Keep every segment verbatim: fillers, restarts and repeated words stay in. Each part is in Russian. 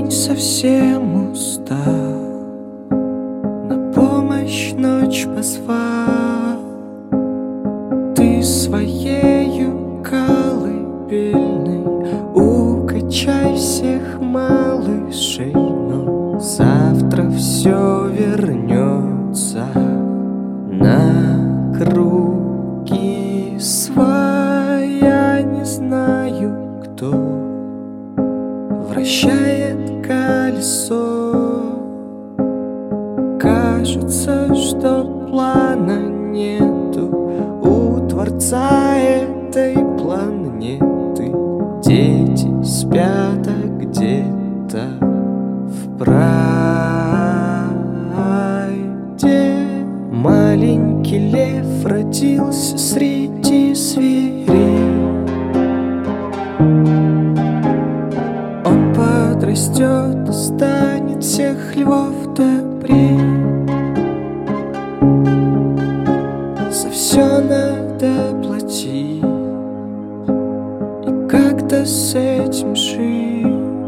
День совсем устал, на помощь ночь позвал. Ты своею колыбельной укачай всех малышей, но завтра все вернется на круги своя. Не знаю, кто вращает колесо. Кажется, что плана нету у Творца этой планеты. Дети спят, а где-то в прайде маленький лев родился среди зверей. Он подрастет и станет всех львов добрей. За все надо платить, и как-то с этим жить.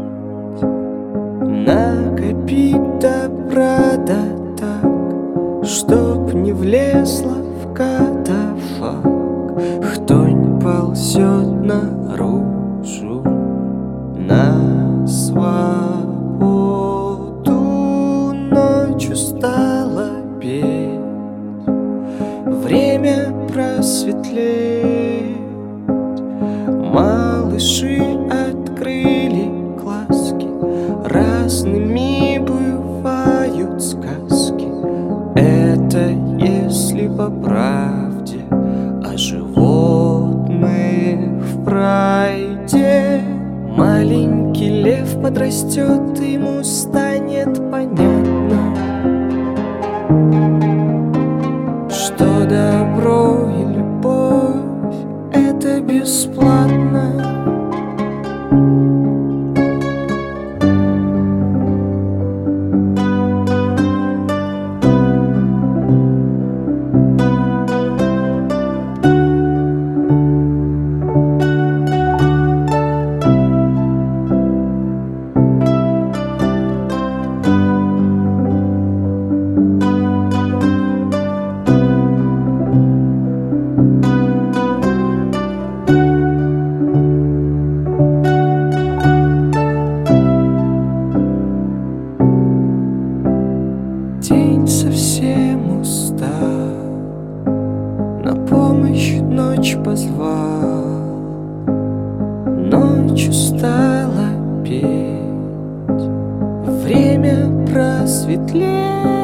Накопить добра да так, чтоб не влезла в катафалк. Кто не ползет наружу на свободу, ночью стало петь, время просветлеть. Малыши открыли глазки, разными бывают сказки. Это если по правде о животных в прайде. Маленький лев подрастет, ему станет понятно, что добро и любовь — это бесплатно. День совсем устал, на помощь ночь позвал. Ночью стала петь, время просветлеть.